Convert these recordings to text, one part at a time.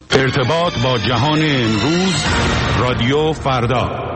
ارتباط با جهان امروز، رادیو فردا.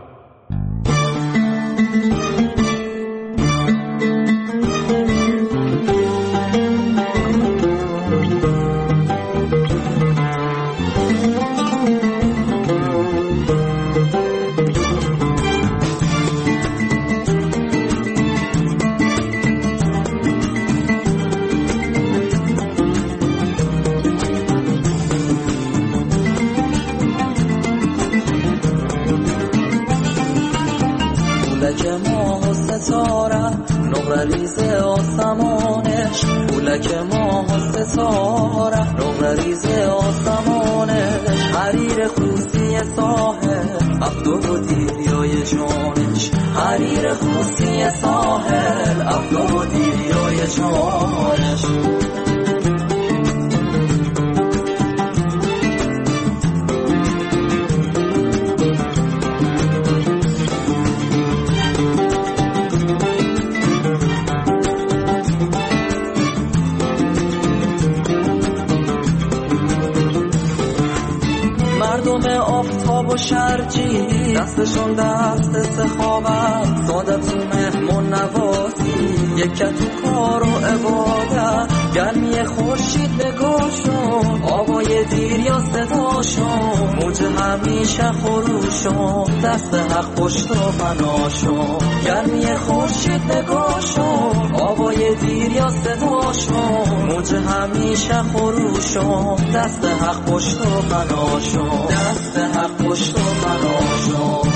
شرجی دستشون دست سخاوت، سادت و مهمون نوازی، یکت تو کار و عبادت، گرمی خورشید نگاهشون، آوای دیر یا صداشون، موج همیشه خروشون، دست حق پشت و پناشون، گرمی خورشید نگاهشون، آوای دیر یا صداشون، موج همیشه خروشون، دست حق پشت و پناشون، دست حق پشت و پناشون.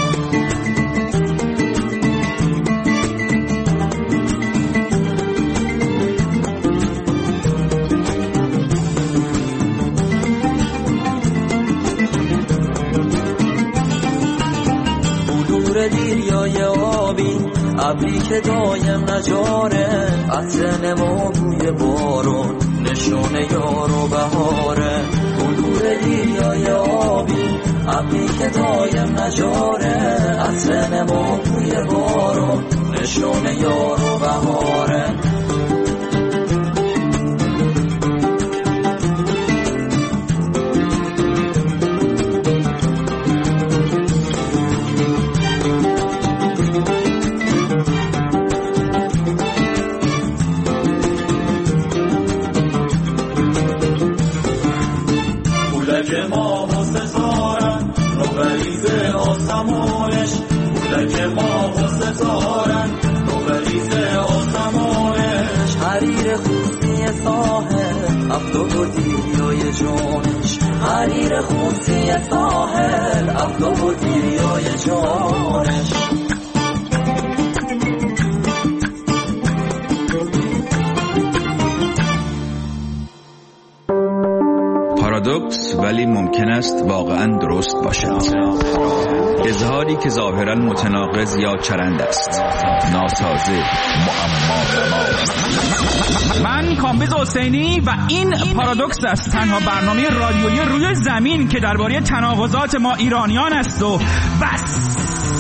دیریای آبی ابری که دایم نجاره، عطر نما بوی بارون، نشون یار و بهاره. بلور دیریای آبی ابری که دایم نجاره، عطر نما بوی بارون، نشون یار و بهاره. حریر خوصی ساحل افدودی های جانش، حریر خوصی ساحل افدودی های جانش. پارادوکس ولی ممکن است واقعا درست باشد. اظهاری که ظاهرا متناقض یا چرند است، ناسازه، معما. من کامبیز حسینی و این پارادوکس است، تنها برنامه رادیویی روی زمین که درباره تناقضات ما ایرانیان است و بس.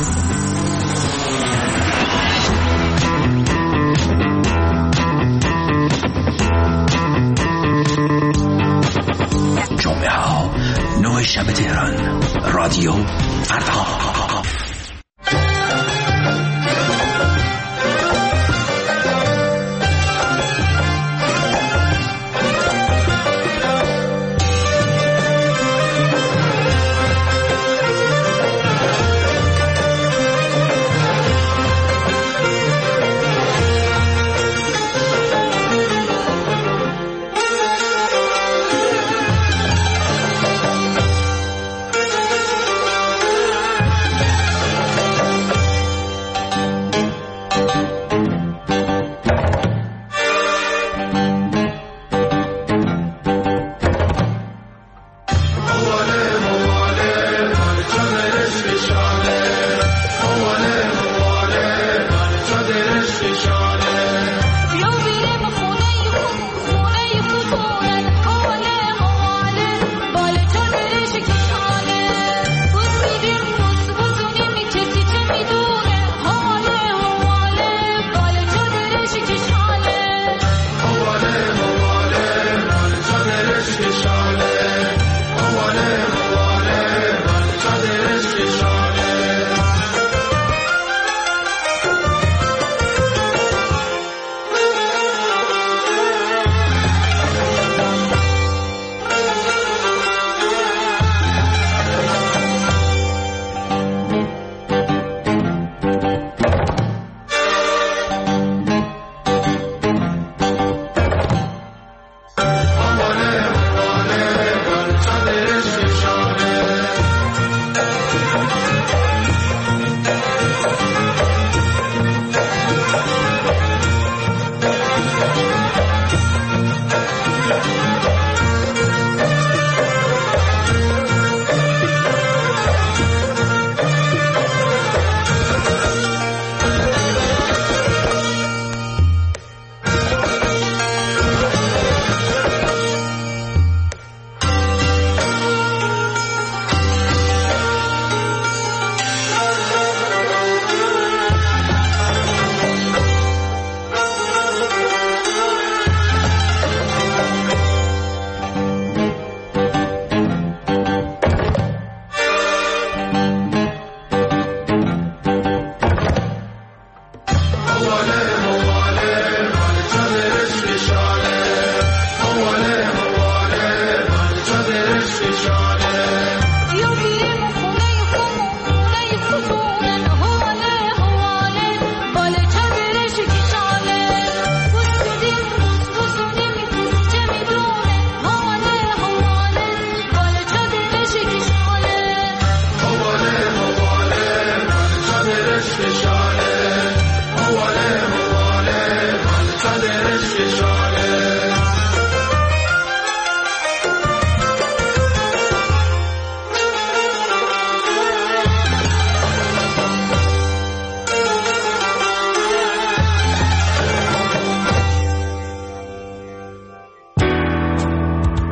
جمعه ها 9 شب تهران، رادیو فردا.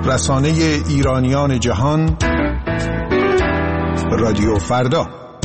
رسانه ایرانیان جهان، رادیو فردا.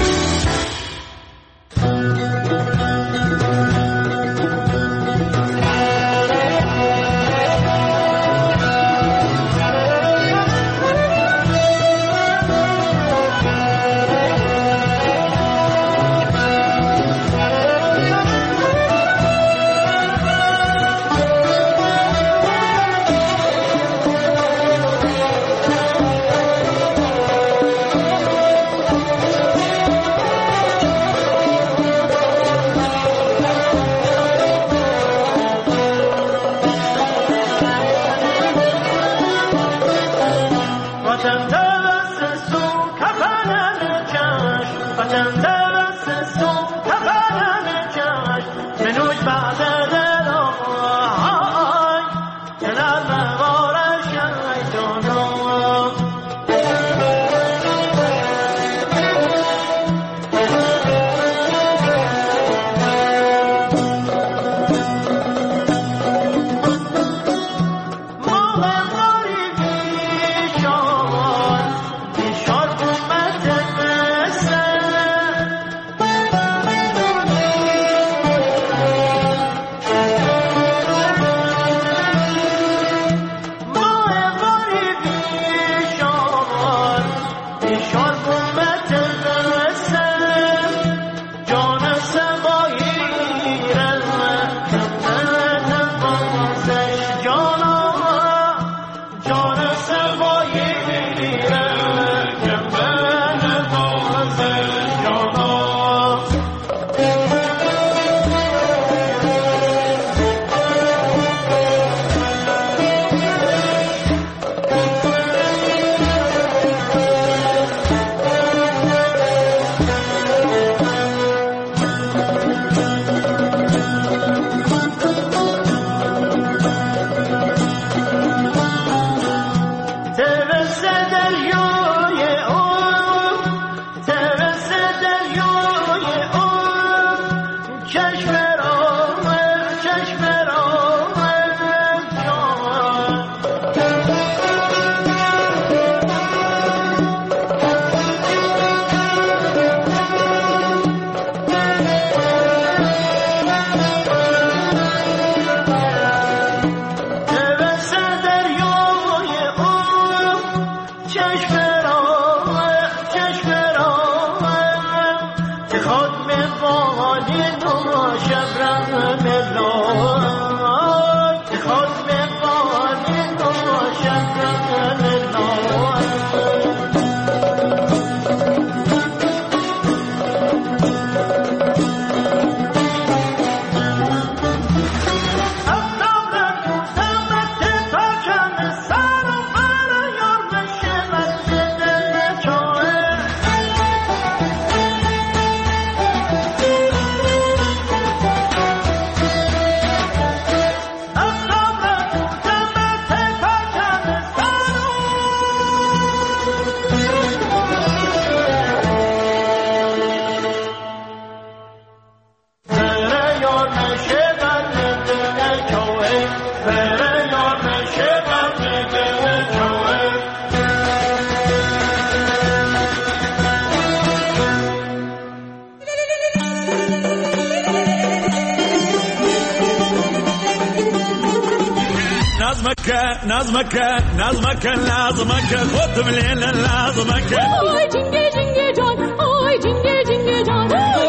نظمك لازمك خد من هنا لازمك آی جنگه جنگه جان آی جنگه جنگه جان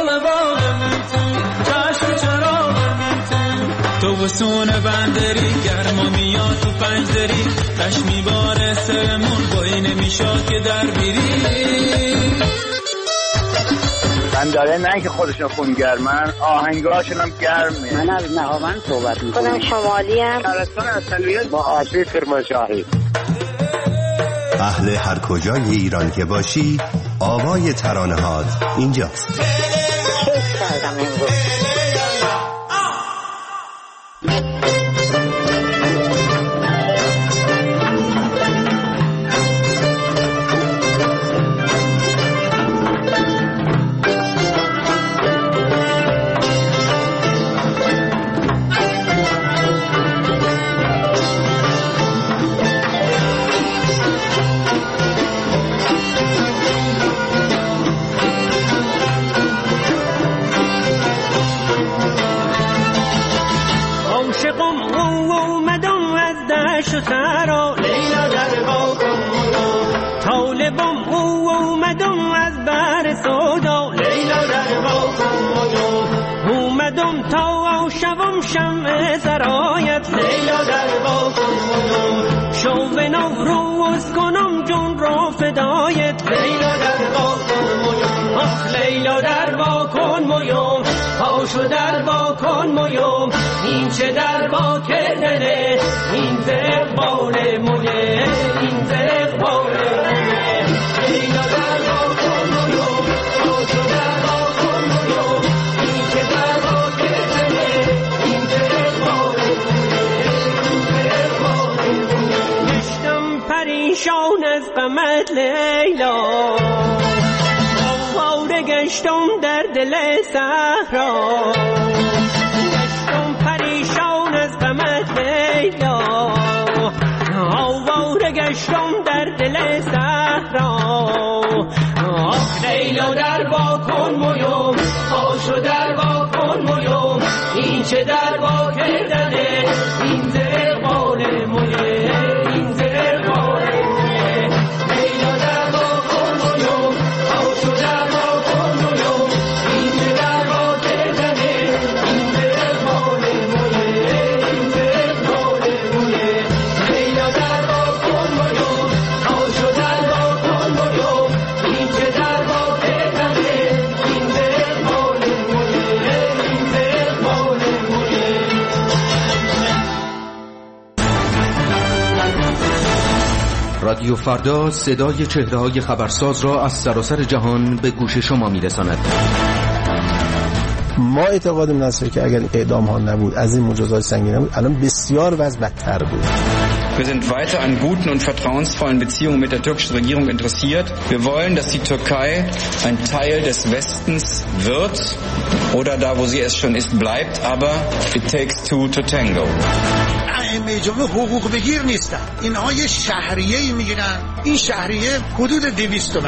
چشم چرا تو وسون بندری گرما میاد تو پنجدری تشمی بار سرمون بایی نمیشاد که در بیری من داره نه که خودشون خونگرمن آهنگاشون هم گرمه. من از نهاوند صحبت میکنم. خودم شمالی ام. شهرستان اصلیت با آسی کرمانشاهی. اهل هر کجای ایران که باشی آوای ترانه هات اینجاست. کیف کردم امروز. طالبم او اومدم از بر سودا لیلا در باکن اومدم تا شوم شمع سرایت لیلا در باکن شو به نوروز کنم جون را فدایت لیلا در باکن آخ لیلا در باکن مویم پاشو در باکن مویم این چه در با کردنه این ز اقبال مویه این ز اقبال مویه لیلا در باکن مویم پاشو در باکن مویم این چه در با کردنه این ز اقبال مویه این ز اقبال مویه گشتم پریشان از غمت لیلا گشتم در دل صحرا گشتم پریشان از غمت لیلا آواره گشتم در دل صحرا آخ لیلا در باکن مویم پاشو در باکن مویم این چه در با کردنه این ز اقبال مویه این ز اقبال مویه لیلا در باکن مویم پاشو در رادیو فردا صدای چهره‌های خبرساز را از سراسر جهان به گوش شما می‌رساند. ما اعتقادمون است که اگر اعدام ها نبود، از این مجازات سنگین نبود، الان بسیار وضع بدتر بود. Wir sind weiter an guten und vertrauensvollen Beziehungen mit der türkischen Regierung interessiert. Wir wollen, dass die Türkei ein Teil des Westens wird oder da, wo sie es schon ist, bleibt, aber it takes two to tango. ائمه جمهور حقوق بگیر نیستن. اینها یه شهریه‌ای میگیرن. این شهریه حدود 200 تومن.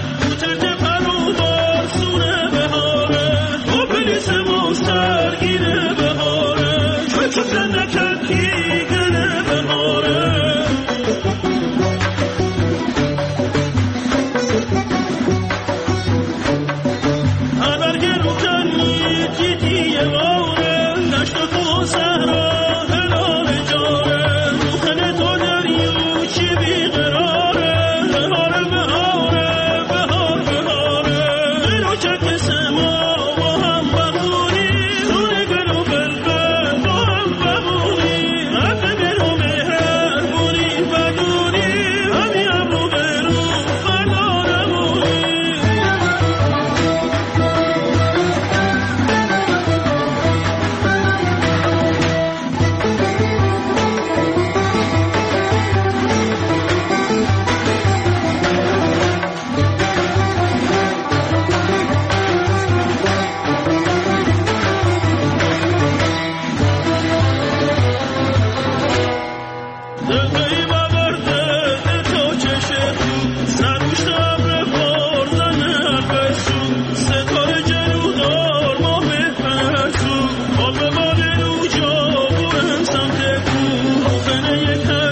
سر گیره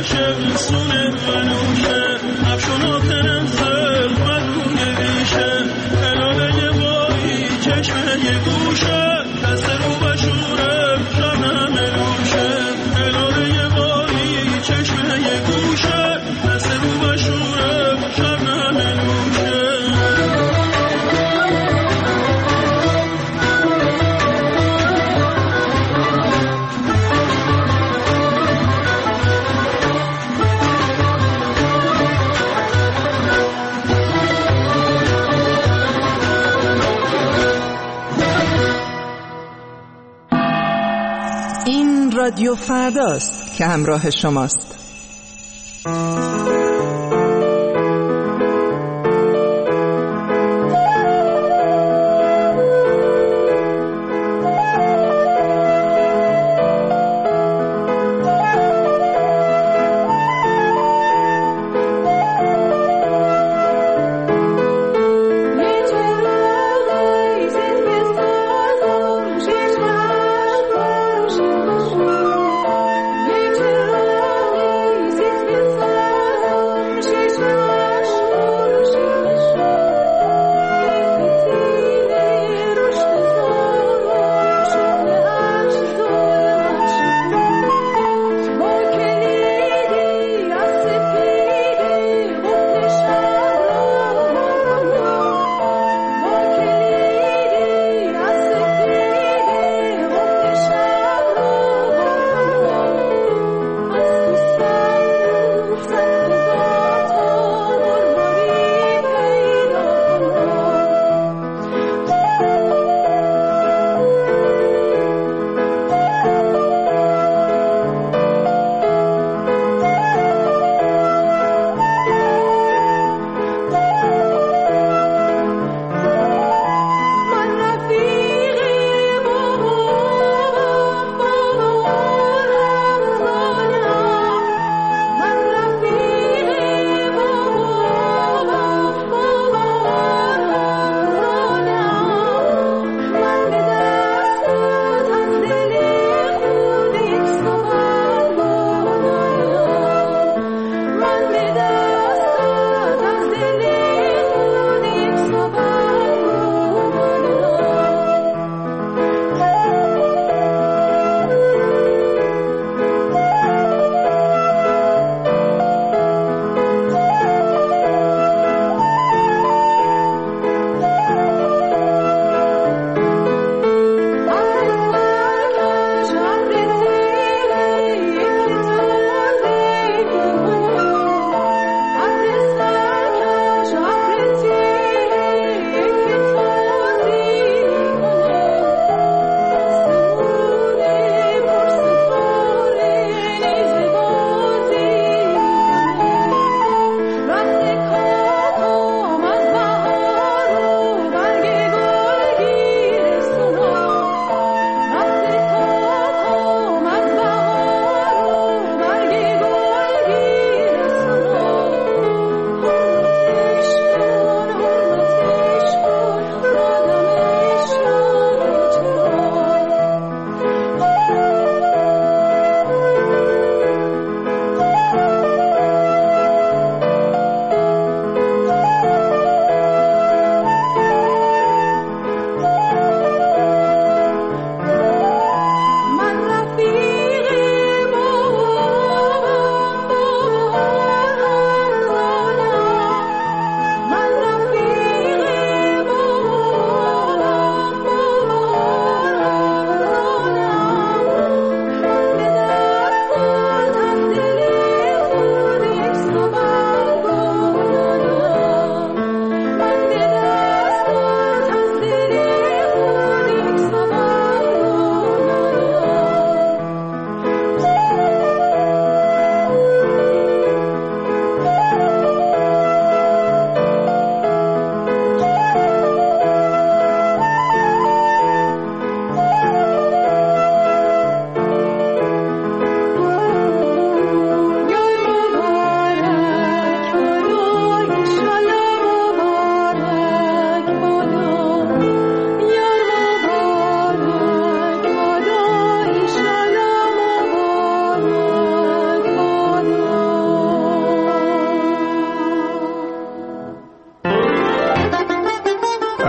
عاشق سونه منوشه افشون آخرم سر مدونه ریشه هلاله بایی چشمه گوشه دست رو بشوره شبنم روشه هلاله بایی چشمه گوشه دست رو بشوره شبنم روشه رادیو فرداست که همراه شماست. Thank you.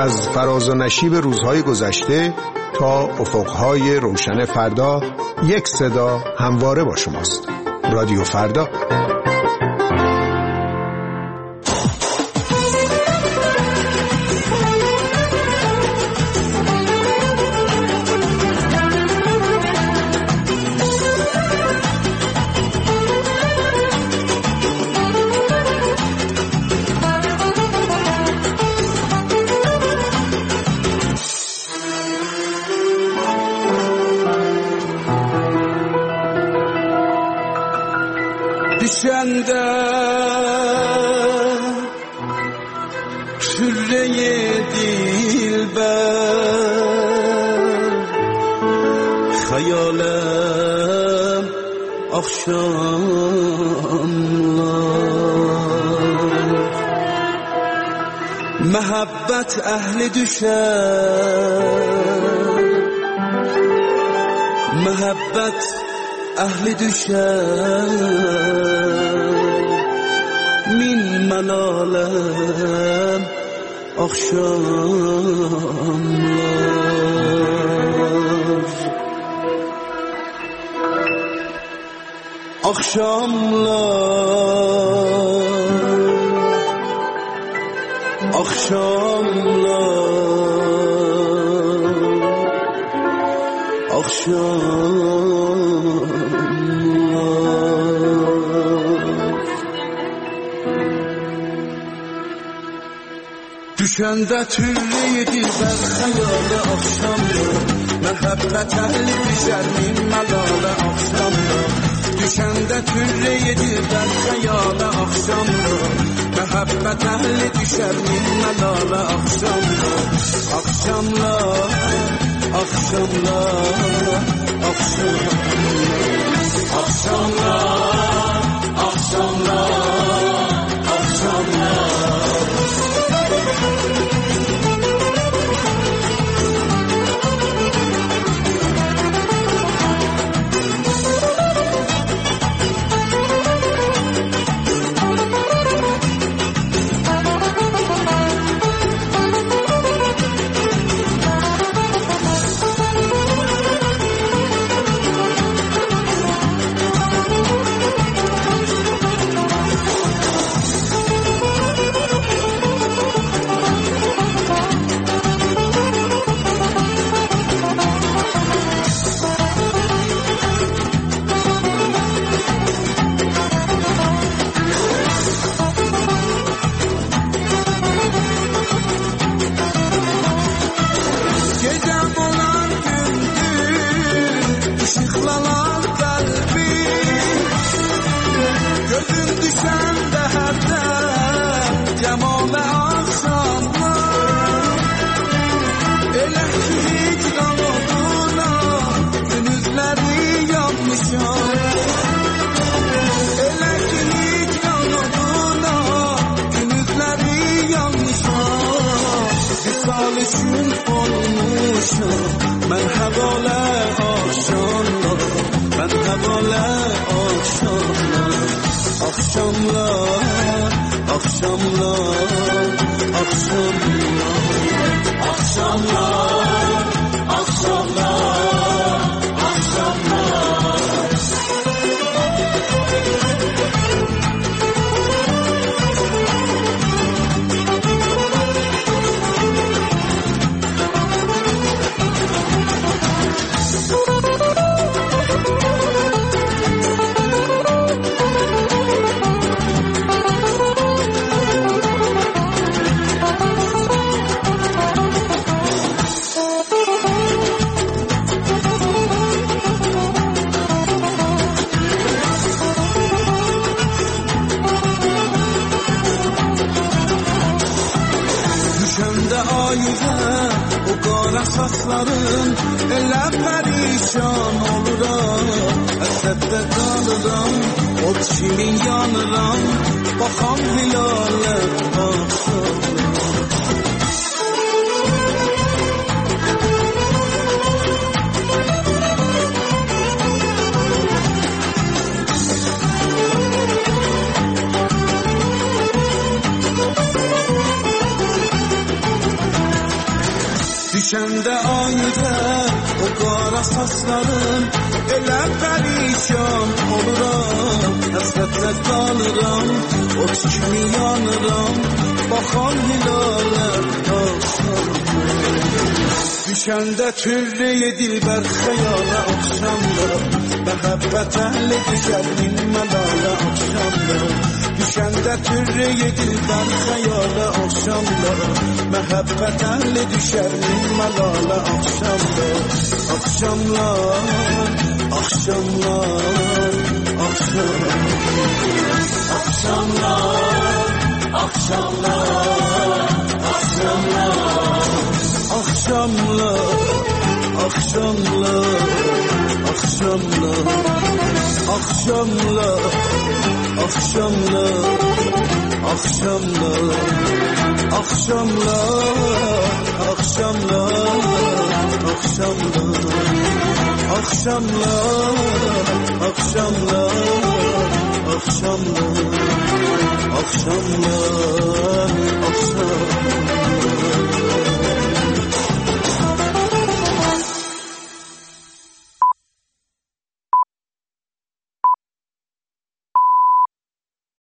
از فراز و نشیب روزهای گذشته تا افقهای روشن فردا، یک صدا همواره با شماست. رادیو فردا. düşende pürreye dilber hayalem akşamlar mehabbet ehli düşer mehabbet ehli düşer min melalem akşamlar akşamlar akşamlar akşamlar düşende türlüydü ben hayali akşamlar mehabbet ehli düşer min melale akşamlar düşende türlüydü ben hayali akşamlar mehabbet ehli düşer min melale akşamlar akşamlar akşamlar akşamlar akşamlar akşamlar من حواله آشانlar من حواله آشانlar akşamlar akşamlar akşamlar akşamlar akşamlar akşamlar Saçlarım elə perişan oluram əsəbdə qalıram o kimin yanıram baxam hilalə baxsam Düşəndə ayıda o qara saçların elə pərişan oluram. Həsrətlə qalıram, o kimi yanıram, baxan hilalə axşam. Düşəndə türlü dilbər xəyala axşamda, məhəbbət əhli düşər min məlalə axşamda. Düşəndə türlü dilbər xəyala axşamda, məhəbbət əhli düşər min məlalə axşamda. Axşamlar, axşamlar, axşamlar, axşamlar, axşamlar, axşamlar, axşamlar, axşamlar, axşamlar, axşamlar, axşamlar, axşamlar, axşamlar, axşamlar, axşamlar, axşamlar, axşamlar, axşamlar.